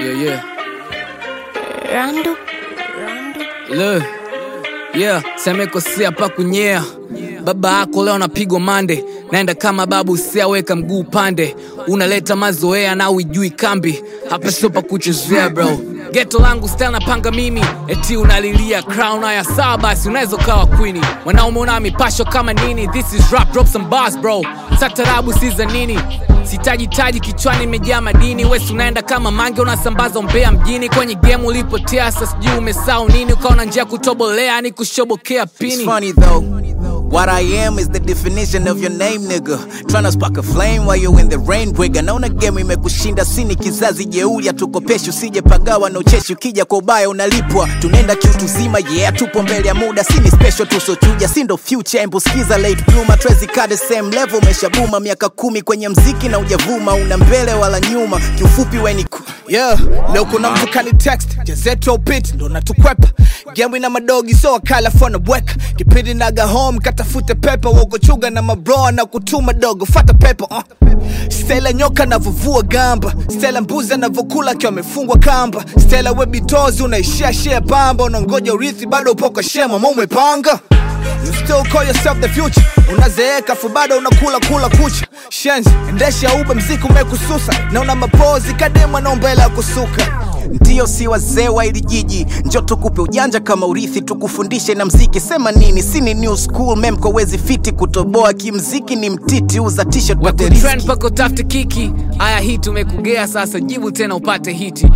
Yeah. Randu. Look. Yeah, semekosea pa kunyea. Baba yako leo napigwa mande. Naenda kama babu usiaweka mguu pande. Unaleta mazoea na uijui kambi. Hapa sopa kuchezea bro. Ghetto langu style napanga mimi. Eti unalilia crown haya sawa basi unaweza kawa queen. Wanaume una mipasho kama nini. This is rap, drop some bars bro. Satarabu siza nini. Sitaji kichwani imejaa madini. Wewe unaenda kama mange unasambaza umbea mjini. Kwenye game ulipotea sasa sijui umesahau nini. Ukaona njia kutobolea ni kushobokea pini. It's funny though, what I am is the definition of your name nigga. Tryna spark a flame while you in the rain breaker. Naona game imekushinda sini kizazi jeuri. Atukopesha usije pagawa na ucheshi. Ukija kwa ubaya unalipwa. Tunaenda kiutu zima yeah tupo mbele ya muda. Sini special tusochuja sindo future. Embu skiza late bloomer. Trazy the same level umeshabuma. Miaka 10 kwenye mziki na ujavuma. Una mbele wala nyuma. Kiufupi we ni yeah, leo kuna mtu kani text Jazeto pit, ndo natukwepa Game ina madogi so wakala phone bweka Kipindi naga home, katafute pepa Woko chuga na mabroa na kutuma dogo Fata pepa Stella nyoka na vuvua gamba Stella mbuza na vokula kia mefungwa kamba Stella webitozi unaishia share bamba Unangoja urithi bado upoka shema Mume panga You still call yourself the future Unazeeka fubado unakula kucha Shenzi, endesha ube mziki umekususa Na una mapozi kadema na umbela kusuka Ndio si wazee wa ili jiji. Njoo tukupe ujanja kama urithi. Tukufundishe na mziki. Sema nini, sini new school. Memko wezi fiti kutoboa. Kimziki ni mtiti. Uza t-shirt pate Trend pako tafte kiki. Aya hii tumekugea sasa. Jibu tena upate hiti.